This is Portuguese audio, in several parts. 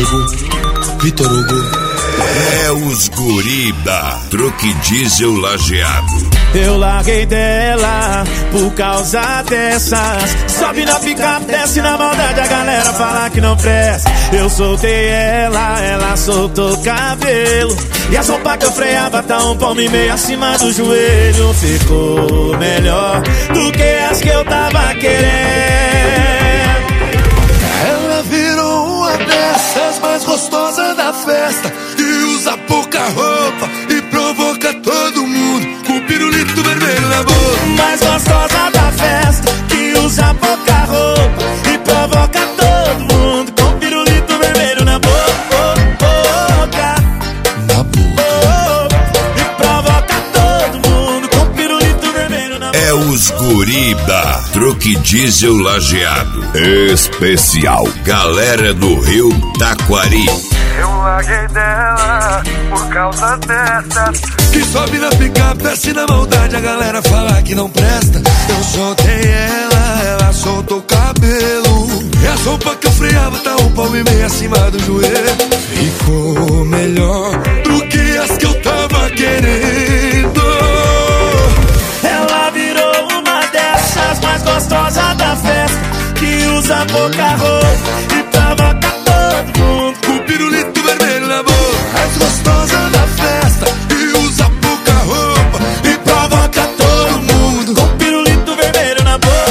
Rodrigo, Vitor Hugo. É os guri da Truque Diesel Lajeado. Eu larguei dela por causa dessas. Sobe na picape, desce na maldade, a galera fala que não presta. Eu soltei ela soltou o cabelo. E a sopa que eu freava tá um palmo e meio acima do joelho. Ficou melhor do que as que eu tava querendo. Ela virou uma dessas mais gostosas da festa, que usa pouca roupa e provoca todo mundo com o pirulito vermelho na boca. Mais gostosa da festa, que usa pouca roupa e provoca todo mundo com o pirulito vermelho na boca. Na boca. E provoca todo mundo com o pirulito vermelho na boca. É os guri da Truque Diesel Lajeado. Especial Galera do Rio Taquari. Eu larguei dela por causa dessas. Que sobe na picape, desce na maldade, a galera fala que não presta. Eu soltei ela soltou o cabelo. E a sopa que eu freava tá um palmo e meio acima do joelho. Ficou melhor do que as que eu tava querendo. Ela virou uma dessas mais gostosas da festa, que usa pouca roupa e provoca todo mundo com o pirulito vermelho na boca. Mais gostosa da festa, e usa pouca roupa e provoca todo mundo com o pirulito vermelho na boca.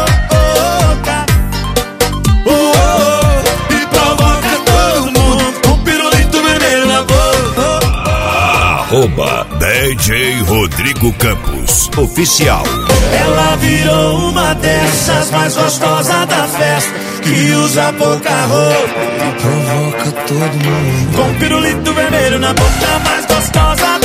E provoca todo mundo com o pirulito vermelho na boca. Arroba DJ Rodrigo Campos Oficial. Ela virou uma dessas mais gostosas da festa, que usa pouca roupa e provoca todo mundo com pirulito vermelho na boca. Mais gostosa